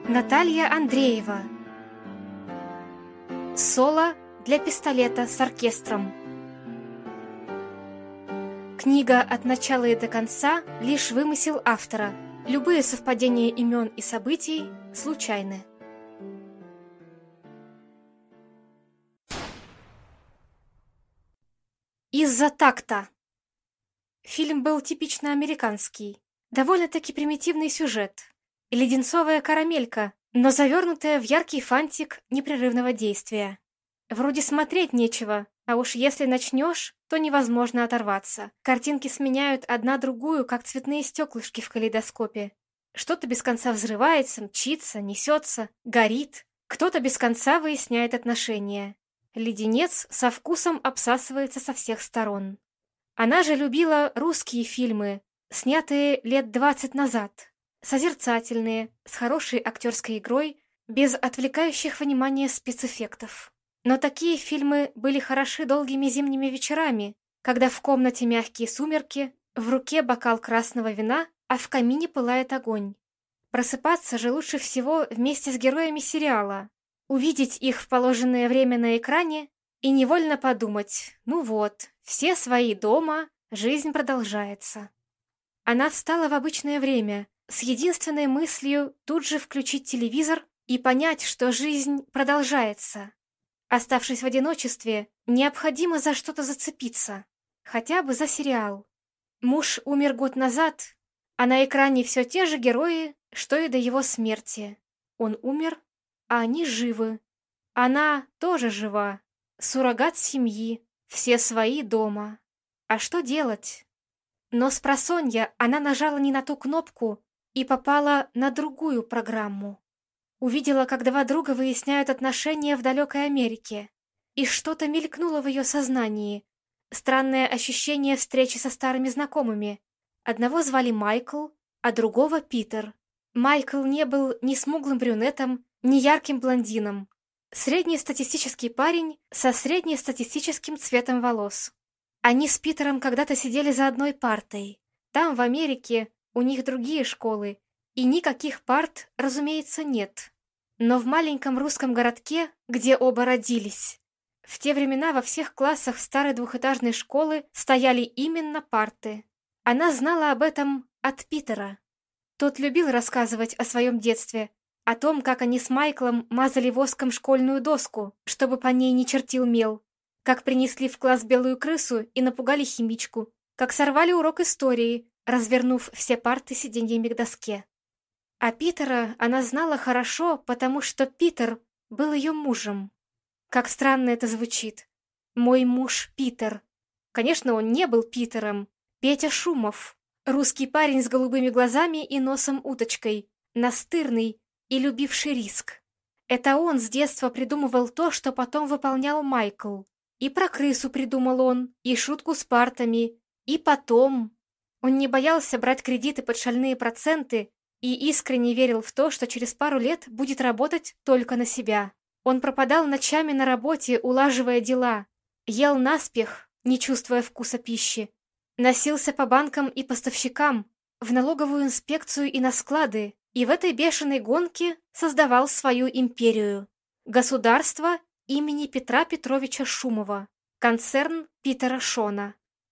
Наталья Андреева. Соло для пистолета с оркестром. Книга от начала и до конца — лишь вымысел автора. Любые совпадения имен и событий случайны. Из-за такта. Фильм был типично американский. Довольно-таки примитивный сюжет. Леденцовая карамелька, но завернутая в яркий фантик непрерывного действия. Вроде смотреть нечего, а уж если начнешь, то невозможно оторваться. Картинки сменяют одна другую, как цветные стеклышки в калейдоскопе. Что-то без конца взрывается, мчится, несется, горит. Кто-то без конца выясняет отношения. Леденец со вкусом обсасывается со всех сторон. Она же любила русские фильмы, снятые лет 20 назад. Созерцательные, с хорошей актерской игрой, без отвлекающих внимания спецэффектов. Но такие фильмы были хороши долгими зимними вечерами, когда в комнате мягкие сумерки, в руке бокал красного вина, а в камине пылает огонь. Просыпаться же лучше всего вместе с героями сериала, увидеть их в положенное время на экране и невольно подумать: ну вот, все свои дома, жизнь продолжается. Она встала в обычное время, с единственной мыслью тут же включить телевизор и понять, что жизнь продолжается. Оставшись в одиночестве, необходимо за что-то зацепиться, хотя бы за сериал. Муж умер год назад, а на экране все те же герои, что и до его смерти. Он умер, а они живы. Она тоже жива. Суррогат семьи, все свои дома. А что делать? Но спросонья она нажала не на ту кнопку и попала на другую программу. Увидела, как два друга выясняют отношения в далекой Америке. И что-то мелькнуло в ее сознании. Странное ощущение встречи со старыми знакомыми. Одного звали Майкл, а другого Питер. Майкл не был ни смуглым брюнетом, ни ярким блондином. Среднестатистический парень со среднестатистическим цветом волос. Они с Питером когда-то сидели за одной партой. Там, в Америке, у них другие школы, и никаких парт, разумеется, нет. Но в маленьком русском городке, где оба родились, в те времена во всех классах старой двухэтажной школы стояли именно парты. Она знала об этом от Питера. Тот любил рассказывать о своем детстве, о том, как они с Майклом мазали воском школьную доску, чтобы по ней не чертил мел, как принесли в класс белую крысу и напугали химичку, как сорвали урок истории, развернув все парты сиденьями к доске. А Питера она знала хорошо, потому что Питер был ее мужем. Как странно это звучит. Мой муж Питер. Конечно, он не был Питером. Петя Шумов. Русский парень с голубыми глазами и носом-уточкой. Настырный и любивший риск. Это он с детства придумывал то, что потом выполнял Майкл. И про крысу придумал он, и шутку с партами, и потом. Он не боялся брать кредиты под шальные проценты и искренне верил в то, что через пару лет будет работать только на себя. Он пропадал ночами на работе, улаживая дела, ел наспех, не чувствуя вкуса пищи, носился по банкам и поставщикам, в налоговую инспекцию и на склады, и в этой бешеной гонке создавал свою империю. Государство имени Петра Петровича Шумова, концерн Питера Шона.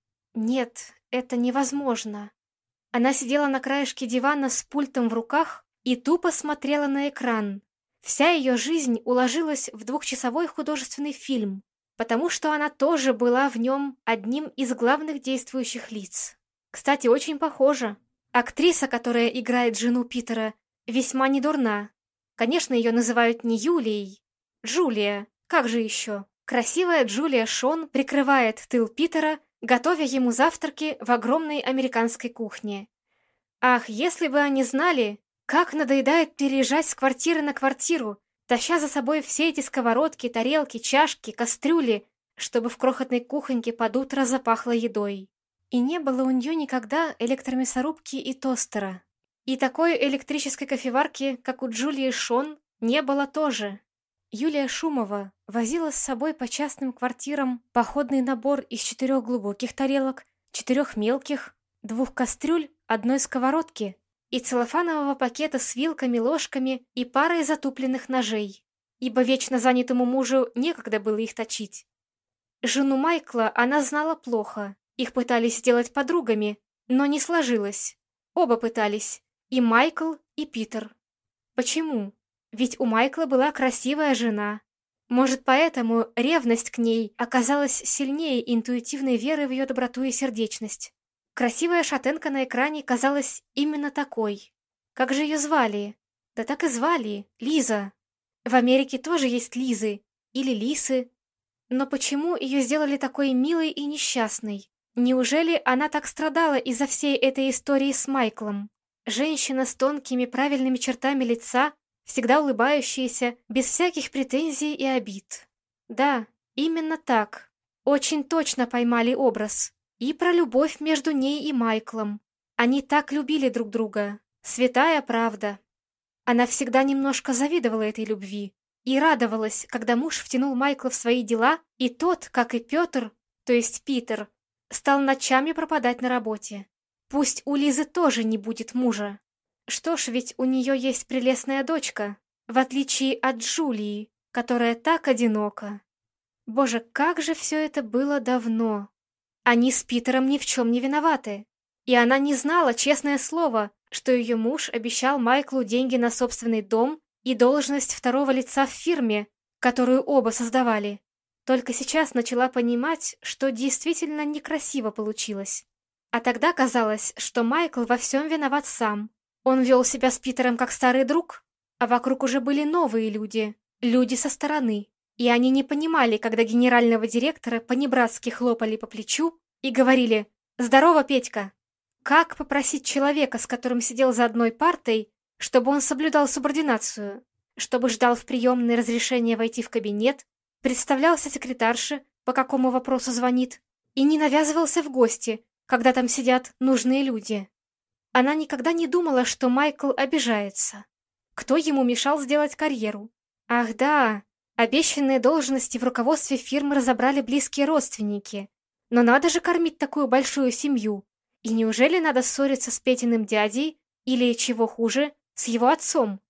Нет, это невозможно. Она сидела на краешке дивана с пультом в руках и тупо смотрела на экран. Вся ее жизнь уложилась в 2-часовой художественный фильм, потому что она тоже была в нем одним из главных действующих лиц. Кстати, очень похожа. Актриса, которая играет жену Питера, весьма недурна. Конечно, ее называют не Юлией. Джулия, как же еще? Красивая Джулия Шон прикрывает тыл Питера, готовя ему завтраки в огромной американской кухне. Ах, если бы они знали, как надоедает переезжать с квартиры на квартиру, таща за собой все эти сковородки, тарелки, чашки, кастрюли, чтобы в крохотной кухоньке под утро запахло едой. И не было у нее никогда электромясорубки и тостера. И такой электрической кофеварки, как у Джулии Шон, не было тоже. Юлия Шумова возила с собой по частным квартирам походный набор из 4 глубоких тарелок, 4 мелких, 2 кастрюль, 1 сковородки. и целлофанового пакета с вилками, ложками и парой затупленных ножей, ибо вечно занятому мужу некогда было их точить. Жену Майкла она знала плохо, их пытались сделать подругами, но не сложилось. Оба пытались, и Майкл, и Питер. Почему? Ведь у Майкла была красивая жена. Может, поэтому ревность к ней оказалась сильнее интуитивной веры в ее доброту и сердечность. Красивая шатенка на экране казалась именно такой. Как же ее звали? Да так и звали — Лиза. В Америке тоже есть Лизы или Лисы. Но почему ее сделали такой милой и несчастной? Неужели она так страдала из-за всей этой истории с Майклом? Женщина с тонкими правильными чертами лица, всегда улыбающаяся, без всяких претензий и обид. Да, именно так. Очень точно поймали образ. И про любовь между ней и Майклом. Они так любили друг друга. Святая правда. Она всегда немножко завидовала этой любви и радовалась, когда муж втянул Майкла в свои дела, и тот, как и Петр, то есть Питер, стал ночами пропадать на работе. Пусть у Лизы тоже не будет мужа. Что ж, ведь у нее есть прелестная дочка, в отличие от Джулии, которая так одинока. Боже, как же все это было давно. Они с Питером ни в чем не виноваты. И она не знала, честное слово, что ее муж обещал Майклу деньги на собственный дом и должность второго лица в фирме, которую оба создавали. Только сейчас начала понимать, что действительно некрасиво получилось. А тогда казалось, что Майкл во всем виноват сам. Он вел себя с Питером как старый друг, а вокруг уже были новые люди, люди со стороны. И они не понимали, когда генерального директора понебратски хлопали по плечу и говорили: «Здорово, Петька!» Как попросить человека, с которым сидел за одной партой, чтобы он соблюдал субординацию, чтобы ждал в приемной разрешения войти в кабинет, представлялся секретарше, по какому вопросу звонит, и не навязывался в гости, когда там сидят нужные люди? Она никогда не думала, что Майкл обижается. Кто ему мешал сделать карьеру? Ах да, обещанные должности в руководстве фирмы разобрали близкие родственники. Но надо же кормить такую большую семью. И неужели надо ссориться с Петиным дядей или, чего хуже, с его отцом?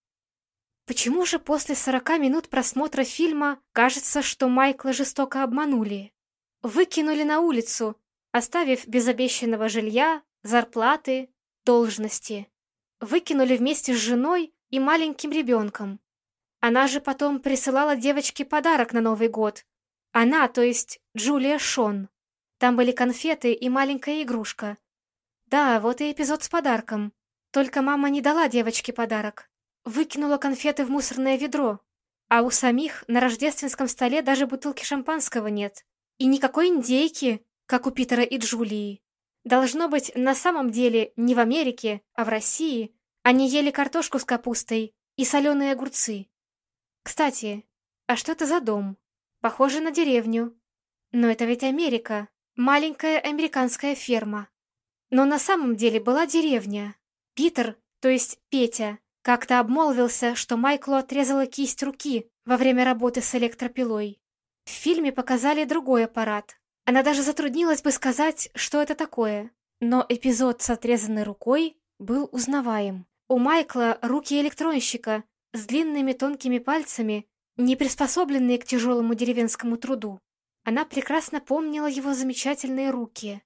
Почему же после 40 минут просмотра фильма кажется, что Майкла жестоко обманули? Выкинули на улицу, оставив без обещанного жилья, зарплаты, должности. Выкинули вместе с женой и маленьким ребенком. Она же потом присылала девочке подарок на Новый год. Она, то есть Джулия Шон. Там были конфеты и маленькая игрушка. Да, вот и эпизод с подарком. Только мама не дала девочке подарок. Выкинула конфеты в мусорное ведро. А у самих на рождественском столе даже бутылки шампанского нет. И никакой индейки, как у Питера и Джулии. Должно быть, на самом деле не в Америке, а в России они ели картошку с капустой и соленые огурцы. Кстати, а что это за дом? Похоже на деревню. Но это ведь Америка, маленькая американская ферма. Но на самом деле была деревня. Питер, то есть Петя, как-то обмолвился, что Майклу отрезала кисть руки во время работы с электропилой. В фильме показали другой аппарат. Она даже затруднилась бы сказать, что это такое. Но эпизод с отрезанной рукой был узнаваем. У Майкла руки электронщика с длинными тонкими пальцами, не приспособленные к тяжелому деревенскому труду. Она прекрасно помнила его замечательные руки.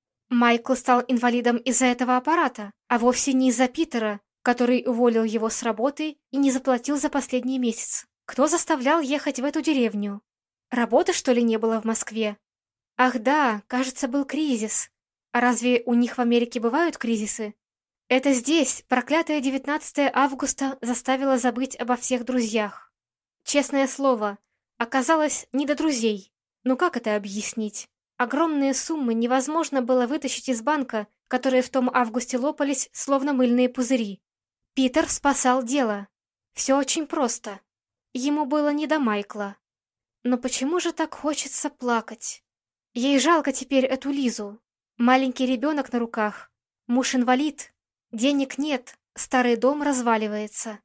Майкл стал инвалидом из-за этого аппарата, а вовсе не из-за Питера, который уволил его с работы и не заплатил за последний месяц. Кто заставлял ехать в эту деревню? Работы, что ли, не было в Москве? Ах да, кажется, был кризис. А разве у них в Америке бывают кризисы? Это здесь проклятое 19 августа заставило забыть обо всех друзьях. Честное слово, оказалось не до друзей. Ну как это объяснить? Огромные суммы невозможно было вытащить из банка, которые в том августе лопались, словно мыльные пузыри. Питер спасал дело. Все очень просто. Ему было не до Майкла. Но почему же так хочется плакать? Ей жалко теперь эту Лизу. Маленький ребенок на руках. Муж инвалид. Денег нет. Старый дом разваливается.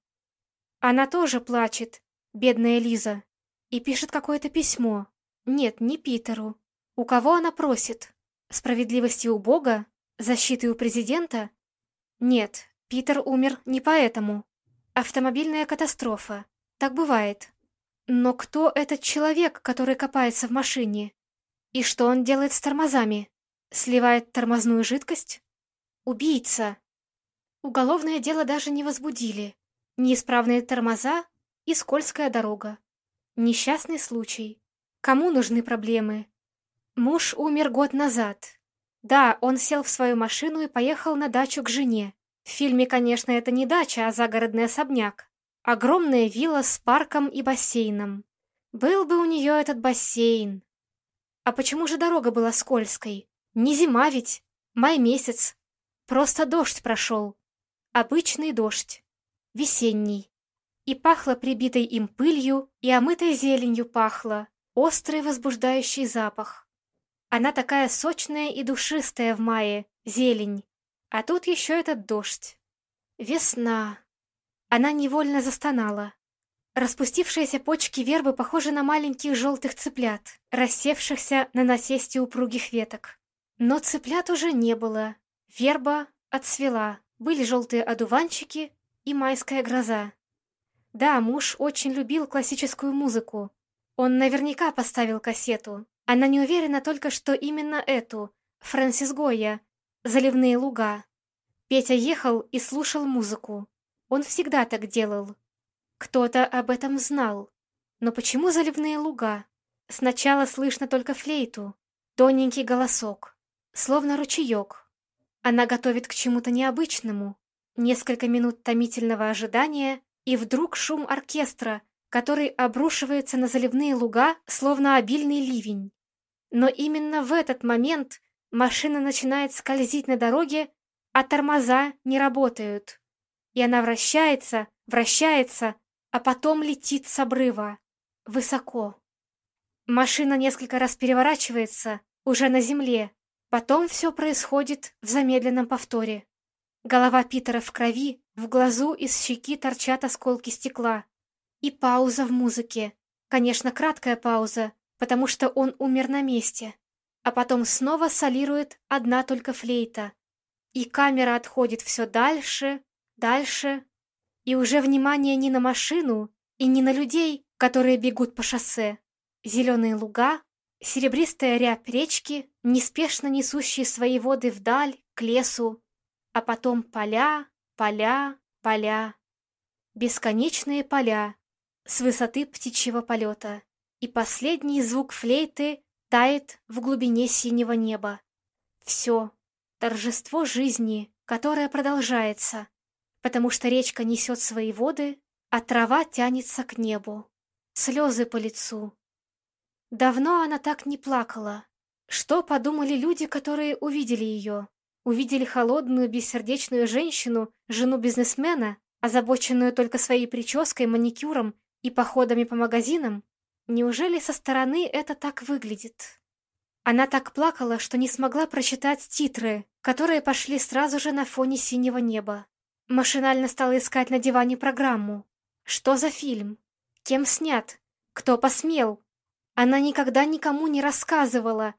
Она тоже плачет, бедная Лиза. И пишет какое-то письмо. Нет, не Питеру. У кого она просит? Справедливости у Бога? Защиты у президента? Нет, Питер умер не поэтому. Автомобильная катастрофа. Так бывает. Но кто этот человек, который копается в машине? И что он делает с тормозами? Сливает тормозную жидкость? Убийца. Уголовное дело даже не возбудили. Неисправные тормоза и скользкая дорога. Несчастный случай. Кому нужны проблемы? Муж умер год назад. Да, он сел в свою машину и поехал на дачу к жене. В фильме, конечно, это не дача, а загородный особняк. Огромная вилла с парком и бассейном. Был бы у нее этот бассейн. А почему же дорога была скользкой? Не зима ведь, май месяц. Просто дождь прошел. Обычный дождь. Весенний. И пахло прибитой им пылью, и омытой зеленью пахло. Острый возбуждающий запах. Она такая сочная и душистая в мае, зелень. А тут еще этот дождь. Весна. Она невольно застонала. Распустившиеся почки вербы похожи на маленьких желтых цыплят, рассевшихся на насесте упругих веток. Но цыплят уже не было. Верба отцвела. Были желтые одуванчики и майская гроза. Да, муж очень любил классическую музыку. Он наверняка поставил кассету. Она не уверена только, что именно эту, Фрэнсис Гойя, «Заливные луга». Петя ехал и слушал музыку. Он всегда так делал. Кто-то об этом знал. Но почему «Заливные луга»? Сначала слышно только флейту, тоненький голосок, словно ручеек. Она готовит к чему-то необычному. Несколько минут томительного ожидания, и вдруг шум оркестра, который обрушивается на заливные луга, словно обильный ливень. Но именно в этот момент машина начинает скользить на дороге, а тормоза не работают. И она вращается, вращается, а потом летит с обрыва. Высоко. Машина несколько раз переворачивается, уже на земле. Потом все происходит в замедленном повторе. Голова Питера в крови, в глазу из щеки торчат осколки стекла. И пауза в музыке. Конечно, краткая пауза, потому что он умер на месте. А потом снова солирует одна только флейта. И камера отходит все дальше, дальше. И уже внимание не на машину и не на людей, которые бегут по шоссе. Зеленые луга, серебристая рябь речки, неспешно несущие свои воды вдаль, к лесу. А потом поля, поля, поля. Бесконечные поля с высоты птичьего полета. И последний звук флейты тает в глубине синего неба. Все. Торжество жизни, которое продолжается, потому что речка несет свои воды, а трава тянется к небу. Слезы по лицу. Давно она так не плакала. Что подумали люди, которые увидели ее? Увидели холодную, бессердечную женщину, жену бизнесмена, озабоченную только своей прической, маникюром и походами по магазинам? Неужели со стороны это так выглядит? Она так плакала, что не смогла прочитать титры, которые пошли сразу же на фоне синего неба. Машинально стала искать на диване программу. Что за фильм? Кем снят? Кто посмел? Она никогда никому не рассказывала.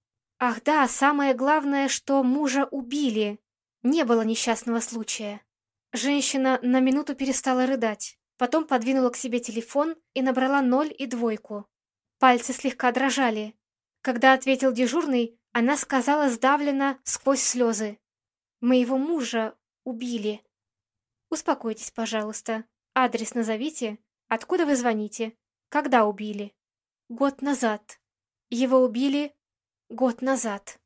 Ах да, самое главное, что мужа убили. Не было несчастного случая. Женщина на минуту перестала рыдать, потом подвинула к себе телефон и набрала 0 и 2. Пальцы слегка дрожали. Когда ответил дежурный, она сказала сдавленно сквозь слезы: «Моего мужа убили». «Успокойтесь, пожалуйста. Адрес назовите. Откуда вы звоните? Когда убили?» «Год назад. Его убили год назад».